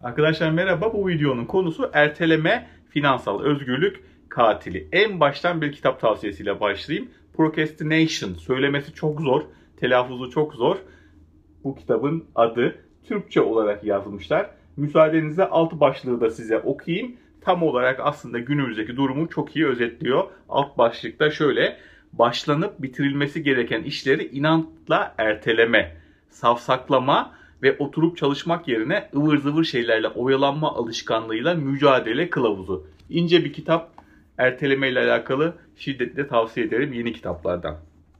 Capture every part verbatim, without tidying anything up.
Arkadaşlar merhaba. Bu videonun konusu erteleme, finansal özgürlük katili. En baştan bir kitap tavsiyesiyle başlayayım. Procrastination. Söylemesi çok zor, telaffuzu çok zor. Bu kitabın adı Türkçe olarak yazmışlar. Müsaadenizle alt başlığı da size okuyayım. Tam olarak aslında günümüzdeki durumu çok iyi özetliyor. Alt başlıkta şöyle: başlanıp bitirilmesi gereken işleri inatla erteleme, savsaklama ve oturup çalışmak yerine ıvır zıvır şeylerle oyalanma alışkanlığıyla mücadele kılavuzu. İnce bir kitap, erteleme ile alakalı şiddetle tavsiye ederim, yeni kitaplardan.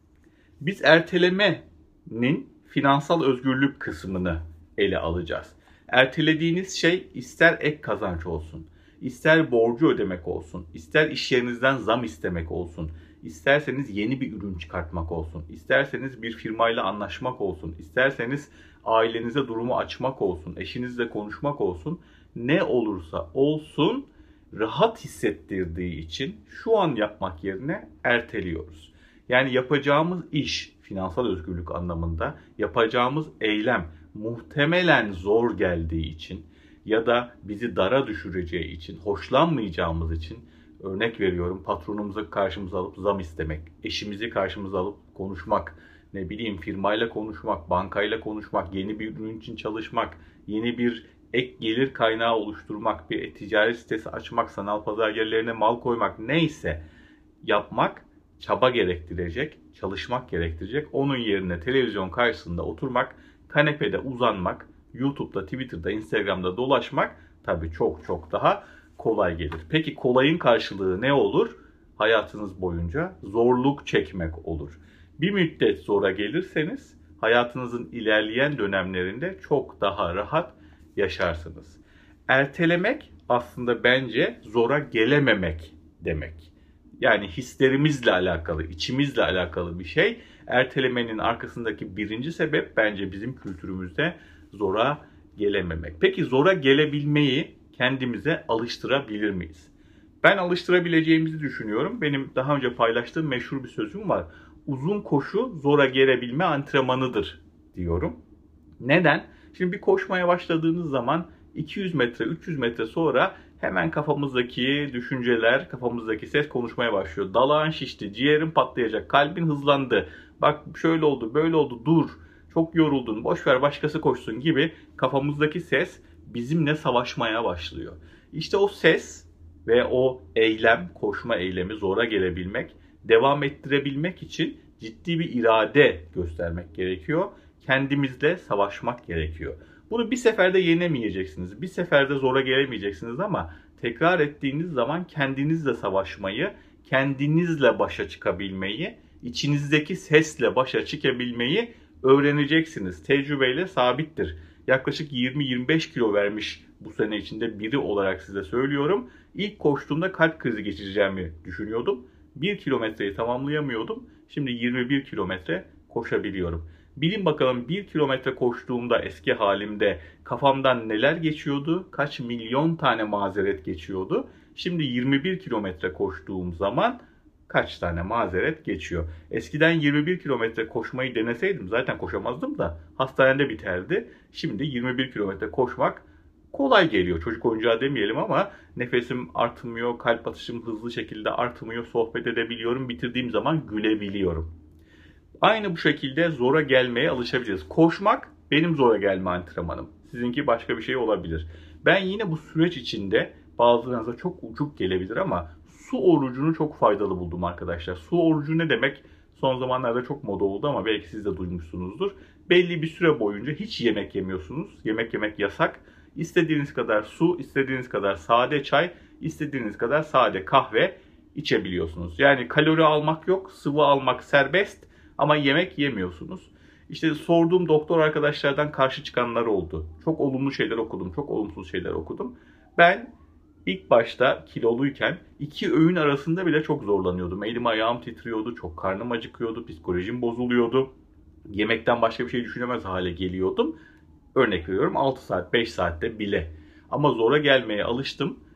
Biz ertelemenin finansal özgürlük kısmını ele alacağız. Ertelediğiniz şey ister ek kazanç olsun, ister borcu ödemek olsun, ister iş yerinizden zam istemek olsun, isterseniz yeni bir ürün çıkartmak olsun, isterseniz bir firmayla anlaşmak olsun, isterseniz ailenize durumu açmak olsun, eşinizle konuşmak olsun, ne olursa olsun rahat hissettirdiği için şu an yapmak yerine erteliyoruz. Yani yapacağımız iş, finansal özgürlük anlamında yapacağımız eylem muhtemelen zor geldiği için ya da bizi dara düşüreceği için, hoşlanmayacağımız için, örnek veriyorum, patronumuzu karşımıza alıp zam istemek, eşimizi karşımıza alıp konuşmak, ne bileyim firmayla konuşmak, bankayla konuşmak, yeni bir ürün için çalışmak, yeni bir ek gelir kaynağı oluşturmak, bir ticaret sitesi açmak, sanal pazar yerlerine mal koymak, neyse yapmak çaba gerektirecek, çalışmak gerektirecek. Onun yerine televizyon karşısında oturmak, kanepede uzanmak, YouTube'da, Twitter'da, Instagram'da dolaşmak tabii çok çok daha kolay gelir. Peki kolayın karşılığı ne olur? Hayatınız boyunca zorluk çekmek olur. Bir müddet zora gelirseniz hayatınızın ilerleyen dönemlerinde çok daha rahat yaşarsınız. Ertelemek aslında bence zora gelememek demek. Yani hislerimizle alakalı, içimizle alakalı bir şey. Ertelemenin arkasındaki birinci sebep bence bizim kültürümüzde zora gelememek. Peki zora gelebilmeyi kendimize alıştırabilir miyiz? Ben alıştırabileceğimizi düşünüyorum. Benim daha önce paylaştığım meşhur bir sözüm var. Uzun koşu zora gelebilme antrenmanıdır diyorum. Neden? Şimdi bir koşmaya başladığınız zaman iki yüz metre, üç yüz metre sonra hemen kafamızdaki düşünceler, kafamızdaki ses konuşmaya başlıyor. Dalağın şişti, ciğerin patlayacak, kalbin hızlandı. Bak şöyle oldu, böyle oldu, dur. Çok yoruldun, boş ver başkası koşsun gibi kafamızdaki ses bizimle savaşmaya başlıyor. İşte o ses ve o eylem, koşma eylemi, zora gelebilmek, devam ettirebilmek için ciddi bir irade göstermek gerekiyor. Kendimizle savaşmak gerekiyor. Bunu bir seferde yenemeyeceksiniz. Bir seferde zora gelemeyeceksiniz ama tekrar ettiğiniz zaman kendinizle savaşmayı, kendinizle başa çıkabilmeyi, içinizdeki sesle başa çıkabilmeyi öğreneceksiniz. Tecrübeyle sabittir. Yaklaşık yirmi yirmi beş kilo vermiş bu sene içinde biri olarak size söylüyorum. İlk koştuğumda kalp krizi geçireceğimi düşünüyordum. bir kilometreyi tamamlayamıyordum. Şimdi yirmi bir kilometre koşabiliyorum. Bilin bakalım bir kilometre koştuğumda eski halimde kafamdan neler geçiyordu? Kaç milyon tane mazeret geçiyordu? Şimdi yirmi bir kilometre koştuğum zaman kaç tane mazeret geçiyor? Eskiden yirmi bir kilometre koşmayı deneseydim zaten koşamazdım da hastanede biterdi. Şimdi yirmi bir kilometre koşmak kolay geliyor. Çocuk oyuncağı demeyelim ama nefesim artmıyor, kalp atışım hızlı şekilde artmıyor, sohbet edebiliyorum, bitirdiğim zaman gülebiliyorum. Aynı bu şekilde zora gelmeye alışabiliriz. Koşmak benim zora gelme antrenmanım. Sizinki başka bir şey olabilir. Ben yine bu süreç içinde bazılarınıza çok uçuk gelebilir ama su orucunu çok faydalı buldum arkadaşlar. Su orucu ne demek? Son zamanlarda çok moda oldu ama belki siz de duymuşsunuzdur. Belli bir süre boyunca hiç yemek yemiyorsunuz. Yemek yemek yasak. İstediğiniz kadar su, istediğiniz kadar sade çay, istediğiniz kadar sade kahve içebiliyorsunuz. Yani kalori almak yok, sıvı almak serbest. Ama yemek yemiyorsunuz. İşte sorduğum doktor arkadaşlardan karşı çıkanlar oldu. Çok olumlu şeyler okudum, çok olumsuz şeyler okudum. Ben ilk başta kiloluyken iki öğün arasında bile çok zorlanıyordum. Elim ayağım titriyordu, çok karnım acıkıyordu, psikolojim bozuluyordu. Yemekten başka bir şey düşünemez hale geliyordum. Örnek veriyorum altı saat, beş saatte bile. Ama zora gelmeye alıştım.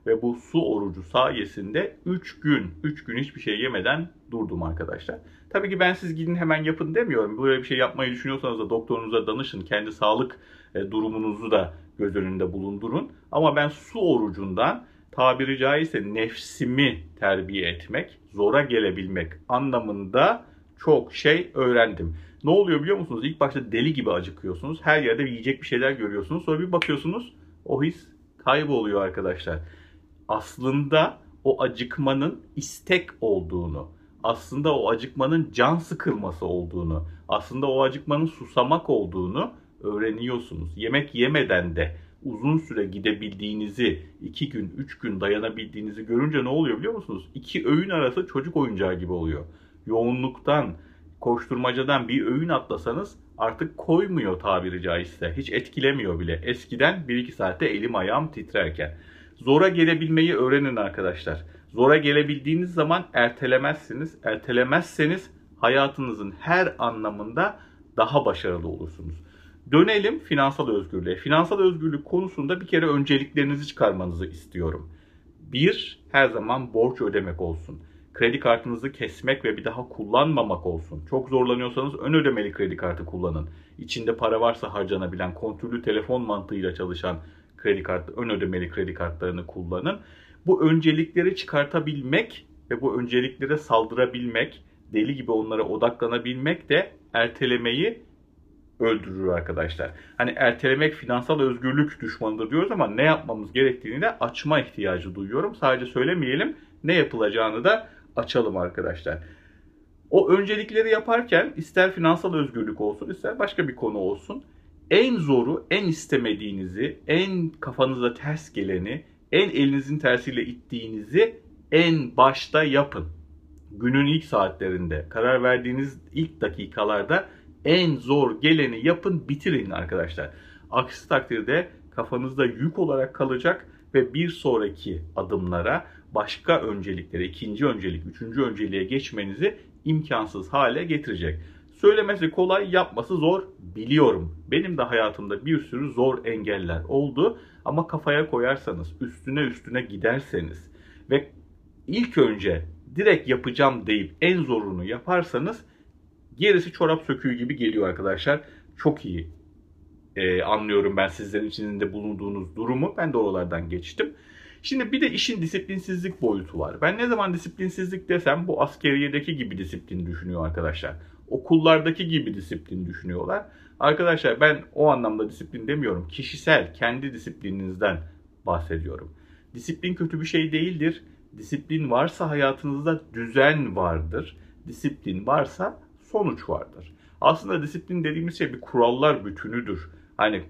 Ve bu su orucu sayesinde üç gün, üç gün hiçbir şey yemeden durdum arkadaşlar. Tabii ki ben siz gidin hemen yapın demiyorum. Böyle bir şey yapmayı düşünüyorsanız da doktorunuza danışın. Kendi sağlık durumunuzu da göz önünde bulundurun. Ama ben su orucundan tabiri caizse nefsimi terbiye etmek, zora gelebilmek anlamında çok şey öğrendim. Ne oluyor biliyor musunuz? İlk başta deli gibi acıkıyorsunuz. Her yerde yiyecek bir şeyler görüyorsunuz. Sonra bir bakıyorsunuz o his kayboluyor arkadaşlar. Aslında o acıkmanın istek olduğunu, aslında o acıkmanın can sıkılması olduğunu, aslında o acıkmanın susamak olduğunu öğreniyorsunuz. Yemek yemeden de uzun süre gidebildiğinizi, iki gün, üç gün dayanabildiğinizi görünce ne oluyor biliyor musunuz? İki öğün arası çocuk oyuncağı gibi oluyor. Yoğunluktan, koşturmacadan bir öğün atlasanız artık koymuyor tabiri caizse. Hiç etkilemiyor bile. Eskiden bir iki saatte elim ayağım titrerken. Zora gelebilmeyi öğrenin arkadaşlar. Zora gelebildiğiniz zaman ertelemezsiniz. Ertelemezseniz hayatınızın her anlamında daha başarılı olursunuz. Dönelim finansal özgürlüğe. Finansal özgürlük konusunda bir kere önceliklerinizi çıkarmanızı istiyorum. Bir, her zaman borç ödemek olsun. Kredi kartınızı kesmek ve bir daha kullanmamak olsun. Çok zorlanıyorsanız ön ödemeli kredi kartı kullanın. İçinde para varsa harcanabilen, kontrollü telefon mantığıyla çalışan kredi kartı, ön ödemeli kredi kartlarını kullanın. Bu öncelikleri çıkartabilmek ve bu önceliklere saldırabilmek, deli gibi onlara odaklanabilmek de ertelemeyi öldürür arkadaşlar. Hani ertelemek finansal özgürlük düşmanıdır diyoruz ama ne yapmamız gerektiğini de açma ihtiyacı duyuyorum. Sadece söylemeyelim, ne yapılacağını da açalım arkadaşlar. O öncelikleri yaparken ister finansal özgürlük olsun, ister başka bir konu olsun, en zoru, en istemediğinizi, en kafanıza ters geleni, en elinizin tersiyle ittiğinizi en başta yapın. Günün ilk saatlerinde, karar verdiğiniz ilk dakikalarda en zor geleni yapın, bitirin arkadaşlar. Aksi takdirde kafanızda yük olarak kalacak ve bir sonraki adımlara, başka önceliklere, ikinci öncelik, üçüncü önceliğe geçmenizi imkansız hale getirecek. Söylemesi kolay, yapması zor biliyorum. Benim de hayatımda bir sürü zor engeller oldu ama kafaya koyarsanız, üstüne üstüne giderseniz ve ilk önce direkt yapacağım deyip en zorunu yaparsanız gerisi çorap söküğü gibi geliyor arkadaşlar. Çok iyi e, anlıyorum ben sizlerin içinde bulunduğunuz durumu. Ben de oralardan geçtim. Şimdi bir de işin disiplinsizlik boyutu var. Ben ne zaman disiplinsizlik desem bu askeriyedeki gibi disiplin düşünüyor arkadaşlar. Okullardaki gibi disiplin düşünüyorlar. Arkadaşlar ben o anlamda disiplin demiyorum. Kişisel, kendi disiplininizden bahsediyorum. Disiplin kötü bir şey değildir. Disiplin varsa hayatınızda düzen vardır. Disiplin varsa sonuç vardır. Aslında disiplin dediğimiz şey bir kurallar bütünüdür. Hani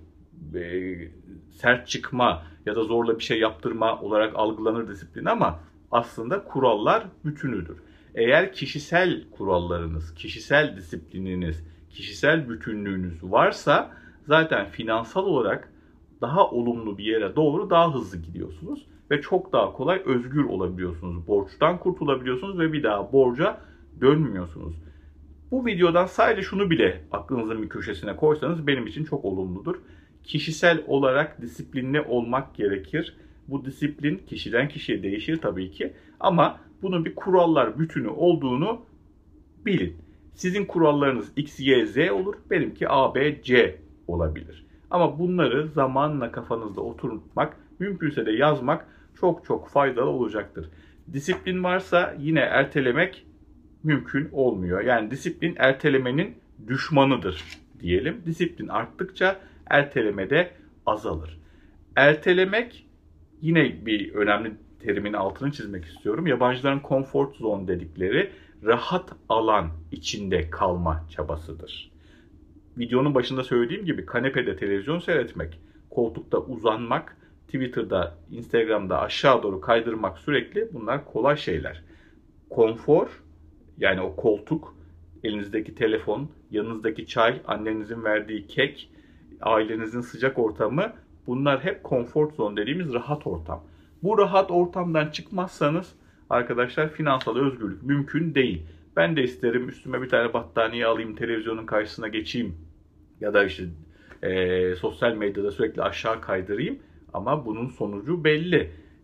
e, sert çıkma ya da zorla bir şey yaptırma olarak algılanır disiplin ama aslında kurallar bütünüdür. Eğer kişisel kurallarınız, kişisel disiplininiz, kişisel bütünlüğünüz varsa zaten finansal olarak daha olumlu bir yere doğru daha hızlı gidiyorsunuz ve çok daha kolay özgür olabiliyorsunuz. Borçtan kurtulabiliyorsunuz ve bir daha borca dönmüyorsunuz. Bu videodan sadece şunu bile aklınızın bir köşesine koysanız benim için çok olumludur. Kişisel olarak disiplinli olmak gerekir. Bu disiplin kişiden kişiye değişir tabii ki ama bunun bir kurallar bütünü olduğunu bilin. Sizin kurallarınız X, Y, Z olur, benimki A, B, C olabilir. Ama bunları zamanla kafanızda oturtmak, mümkünse de yazmak çok çok faydalı olacaktır. Disiplin varsa yine ertelemek mümkün olmuyor. Yani disiplin ertelemenin düşmanıdır diyelim. Disiplin arttıkça erteleme de azalır. Ertelemek yine bir önemli terimin altını çizmek istiyorum. Yabancıların comfort zone dedikleri rahat alan içinde kalma çabasıdır. Videonun başında söylediğim gibi kanepede televizyon seyretmek, koltukta uzanmak, Twitter'da, Instagram'da aşağı doğru kaydırmak sürekli bunlar kolay şeyler. Konfor, yani o koltuk, elinizdeki telefon, yanınızdaki çay, annenizin verdiği kek, ailenizin sıcak ortamı bunlar hep comfort zone dediğimiz rahat ortam. Bu rahat ortamdan çıkmazsanız arkadaşlar finansal özgürlük mümkün değil. Ben de isterim üstüme bir tane battaniye alayım, televizyonun karşısına geçeyim ya da işte e, sosyal medyada sürekli aşağı kaydırayım ama bunun sonucu belli.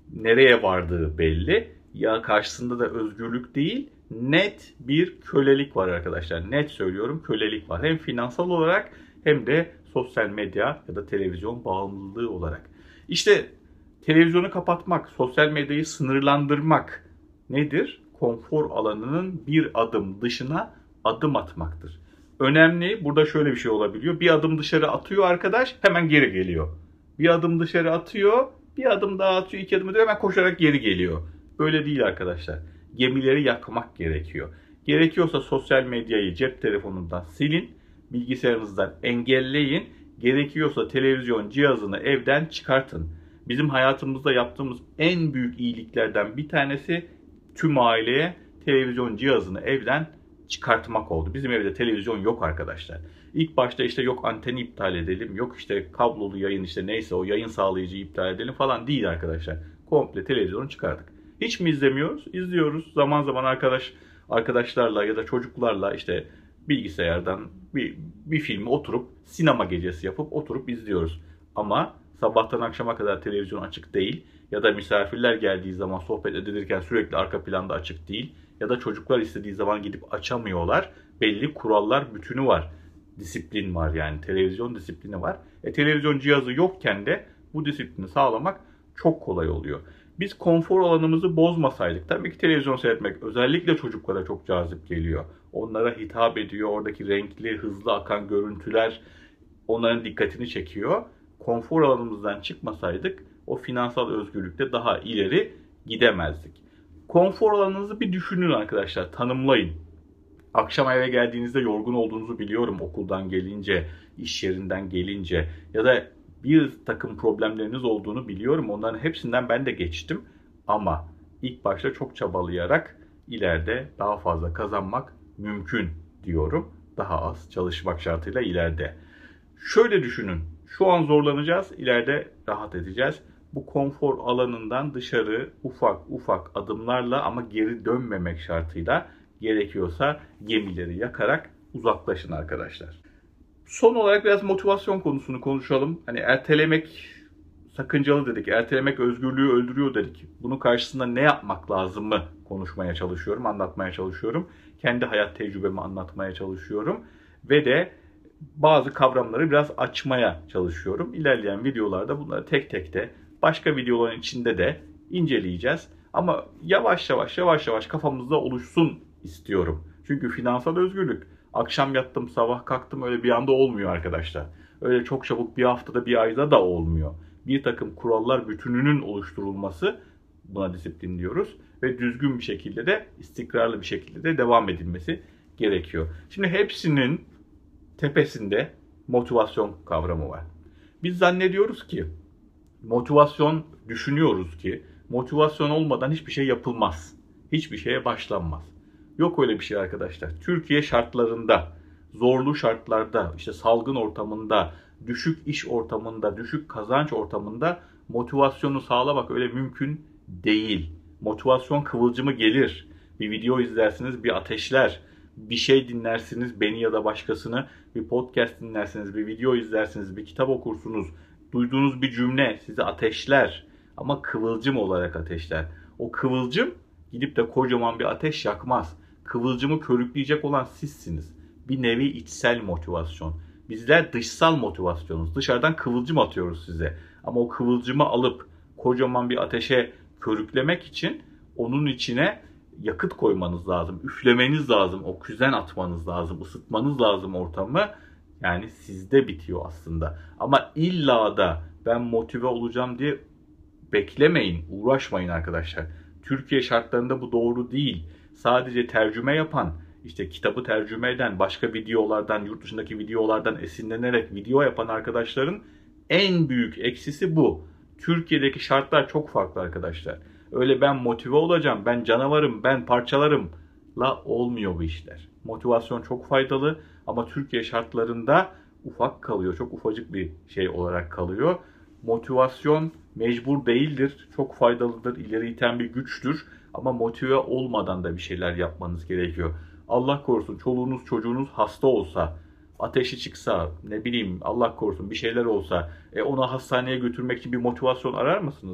nereye vardığı belli. Ya karşısında da özgürlük değil, net bir kölelik var arkadaşlar. Net söylüyorum, kölelik var. Hem finansal olarak hem de sosyal medya ya da televizyon bağımlılığı olarak. İşte televizyonu kapatmak, sosyal medyayı sınırlandırmak nedir? Konfor alanının bir adım dışına adım atmaktır. Önemli, burada şöyle bir şey olabiliyor. Bir adım dışarı atıyor arkadaş, hemen geri geliyor. Bir adım dışarı atıyor, bir adım daha atıyor, iki adım atıyor, hemen koşarak geri geliyor. Öyle değil arkadaşlar. Gemileri yakmak gerekiyor. Gerekiyorsa sosyal medyayı cep telefonundan silin, bilgisayarınızdan engelleyin. Gerekiyorsa televizyon cihazını evden çıkartın. Bizim hayatımızda yaptığımız en büyük iyiliklerden bir tanesi tüm aileye televizyon cihazını evden çıkartmak oldu. Bizim evde televizyon yok arkadaşlar. İlk başta işte yok anteni iptal edelim, yok işte kablolu yayın işte neyse o yayın sağlayıcıyı iptal edelim falan değil arkadaşlar. Komple televizyonu çıkardık. Hiç mi izlemiyoruz? İzliyoruz. Zaman zaman arkadaş arkadaşlarla ya da çocuklarla işte bilgisayardan bir, bir filmi oturup sinema gecesi yapıp oturup izliyoruz. Ama sabahtan akşama kadar televizyon açık değil ya da misafirler geldiği zaman sohbet edilirken sürekli arka planda açık değil ya da çocuklar istediği zaman gidip açamıyorlar. Belli kurallar bütünü var. Disiplin var yani televizyon disiplini var. E, televizyon cihazı yokken de bu disiplini sağlamak çok kolay oluyor. Biz konfor alanımızı bozmasaydık, tabii ki televizyon seyretmek özellikle çocuklara çok cazip geliyor. Onlara hitap ediyor, oradaki renkli, hızlı akan görüntüler onların dikkatini çekiyor. Konfor alanımızdan çıkmasaydık o finansal özgürlükte daha ileri gidemezdik. Konfor alanınızı bir düşünün arkadaşlar, tanımlayın. Akşam eve geldiğinizde yorgun olduğunuzu biliyorum okuldan gelince, iş yerinden gelince ya da bir takım problemleriniz olduğunu biliyorum. Onların hepsinden ben de geçtim. Ama ilk başta çok çabalayarak ileride daha fazla kazanmak mümkün diyorum. Daha az çalışmak şartıyla ileride. Şöyle düşünün. Şu an zorlanacağız, ileride rahat edeceğiz. Bu konfor alanından dışarı ufak ufak adımlarla ama geri dönmemek şartıyla gerekiyorsa gemileri yakarak uzaklaşın arkadaşlar. Son olarak biraz motivasyon konusunu konuşalım. Hani ertelemek sakıncalı dedik, ertelemek özgürlüğü öldürüyor dedik. Bunun karşısında ne yapmak lazım mı konuşmaya çalışıyorum, anlatmaya çalışıyorum. Kendi hayat tecrübemi anlatmaya çalışıyorum. Ve de bazı kavramları biraz açmaya çalışıyorum. İlerleyen videolarda bunları tek tek de başka videoların içinde de inceleyeceğiz. Ama yavaş yavaş yavaş yavaş kafamızda oluşsun istiyorum. Çünkü finansal özgürlük akşam yattım sabah kalktım öyle bir anda olmuyor arkadaşlar. Öyle çok çabuk bir haftada bir ayda da olmuyor. Bir takım kurallar bütününün oluşturulması, buna disiplin diyoruz. Ve düzgün bir şekilde de istikrarlı bir şekilde de devam edilmesi gerekiyor. Şimdi hepsinin tepesinde motivasyon kavramı var. Biz zannediyoruz ki motivasyon, düşünüyoruz ki motivasyon olmadan hiçbir şey yapılmaz. Hiçbir şeye başlanmaz. Yok öyle bir şey arkadaşlar. Türkiye şartlarında, zorlu şartlarda, işte salgın ortamında, düşük iş ortamında, düşük kazanç ortamında motivasyonu sağlamak öyle mümkün değil. Motivasyon kıvılcımı gelir. Bir video izlersiniz, bir ateşler. Bir şey dinlersiniz, beni ya da başkasını, bir podcast dinlersiniz, bir video izlersiniz, bir kitap okursunuz. Duyduğunuz bir cümle sizi ateşler ama kıvılcım olarak ateşler. O kıvılcım gidip de kocaman bir ateş yakmaz. Kıvılcımı körükleyecek olan sizsiniz. Bir nevi içsel motivasyon. Bizler dışsal motivasyonuz. Dışarıdan kıvılcım atıyoruz size. Ama o kıvılcımı alıp kocaman bir ateşe körüklemek için onun içine yakıt koymanız lazım. Üflemeniz lazım. Oksijen atmanız lazım. Isıtmanız lazım ortamı. Yani sizde bitiyor aslında. Ama illa da ben motive olacağım diye beklemeyin, uğraşmayın arkadaşlar. Türkiye şartlarında bu doğru değil. Sadece tercüme yapan, işte kitabı tercüme eden, başka videolardan, yurt dışındaki videolardan esinlenerek video yapan arkadaşların en büyük eksisi bu. Türkiye'deki şartlar çok farklı arkadaşlar. Öyle ben motive olacağım, ben canavarım, ben parçalarım la olmuyor bu işler. Motivasyon çok faydalı ama Türkiye şartlarında ufak kalıyor. Çok ufacık bir şey olarak kalıyor. Motivasyon mecbur değildir. Çok faydalıdır. İleri iten bir güçtür. Ama motive olmadan da bir şeyler yapmanız gerekiyor. Allah korusun çoluğunuz çocuğunuz hasta olsa, ateşi çıksa, ne bileyim Allah korusun bir şeyler olsa, e, onu hastaneye götürmek için bir motivasyon arar mısınız?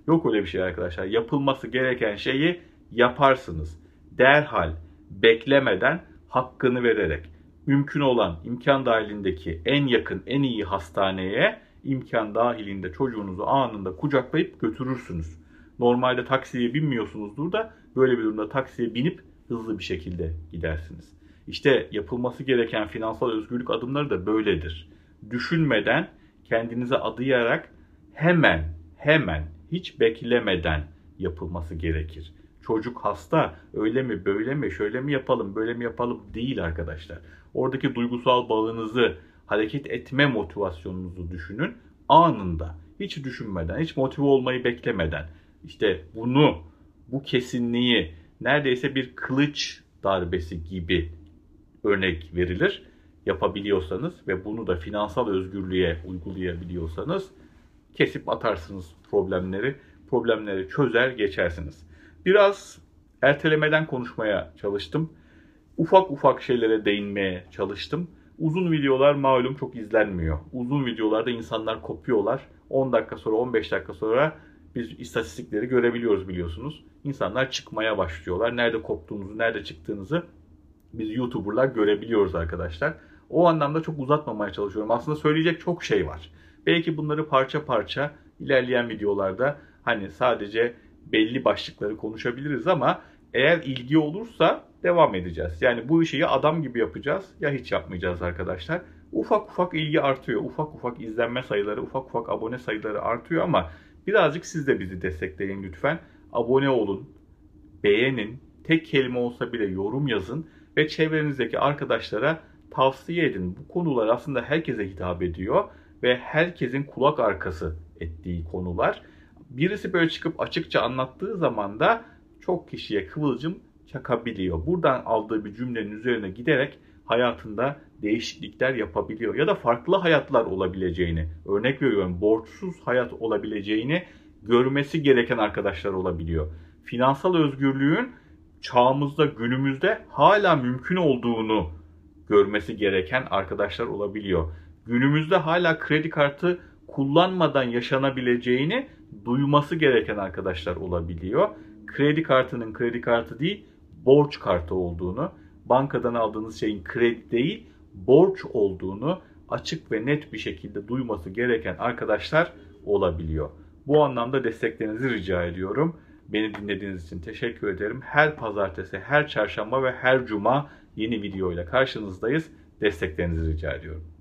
Yok öyle bir şey arkadaşlar. Yapılması gereken şeyi yaparsınız. Derhal, beklemeden, hakkını vererek. Mümkün olan imkan dahilindeki en yakın, en iyi hastaneye imkan dahilinde çocuğunuzu anında kucaklayıp götürürsünüz. Normalde taksiye binmiyorsunuzdur da böyle bir durumda taksiye binip hızlı bir şekilde gidersiniz. İşte yapılması gereken finansal özgürlük adımları da böyledir. Düşünmeden, kendinize adayarak hemen, hemen, hiç beklemeden yapılması gerekir. Çocuk hasta, öyle mi, böyle mi, şöyle mi yapalım, böyle mi yapalım değil arkadaşlar. Oradaki duygusal bağınızı, hareket etme motivasyonunuzu düşünün. Anında, hiç düşünmeden, hiç motive olmayı beklemeden. İşte bunu, bu kesinliği neredeyse bir kılıç darbesi gibi örnek verilir. Yapabiliyorsanız ve bunu da finansal özgürlüğe uygulayabiliyorsanız kesip atarsınız problemleri. Problemleri çözer geçersiniz. Biraz ertelemeden konuşmaya çalıştım. Ufak ufak şeylere değinmeye çalıştım. Uzun videolar malum çok izlenmiyor. Uzun videolarda insanlar kopuyorlar. on dakika sonra, on beş dakika sonra biz istatistikleri görebiliyoruz biliyorsunuz. İnsanlar çıkmaya başlıyorlar. Nerede koptuğunuzu, nerede çıktığınızı biz YouTuber'lar görebiliyoruz arkadaşlar. O anlamda çok uzatmamaya çalışıyorum. Aslında söyleyecek çok şey var. Belki bunları parça parça ilerleyen videolarda hani sadece belli başlıkları konuşabiliriz ama eğer ilgi olursa devam edeceğiz. Yani bu işi ya adam gibi yapacağız ya hiç yapmayacağız arkadaşlar. Ufak ufak ilgi artıyor. Ufak ufak izlenme sayıları, ufak ufak abone sayıları artıyor ama birazcık siz de bizi destekleyin lütfen. Abone olun, beğenin, tek kelime olsa bile yorum yazın ve çevrenizdeki arkadaşlara tavsiye edin. Bu konular aslında herkese hitap ediyor ve herkesin kulak arkası ettiği konular. Birisi böyle çıkıp açıkça anlattığı zaman da çok kişiye kıvılcım çakabiliyor. Buradan aldığı bir cümlenin üzerine giderek hayatında değişiklikler yapabiliyor. Ya da farklı hayatlar olabileceğini, örnek veriyorum borçsuz hayat olabileceğini görmesi gereken arkadaşlar olabiliyor. Finansal özgürlüğün çağımızda, günümüzde hala mümkün olduğunu görmesi gereken arkadaşlar olabiliyor. Günümüzde hala kredi kartı kullanmadan yaşanabileceğini duyması gereken arkadaşlar olabiliyor. Kredi kartının kredi kartı değil, borç kartı olduğunu, bankadan aldığınız şeyin kredi değil, borç olduğunu açık ve net bir şekilde duyması gereken arkadaşlar olabiliyor. Bu anlamda desteklerinizi rica ediyorum. Beni dinlediğiniz için teşekkür ederim. Her pazartesi, her çarşamba ve her cuma yeni videoyla karşınızdayız. Desteklerinizi rica ediyorum.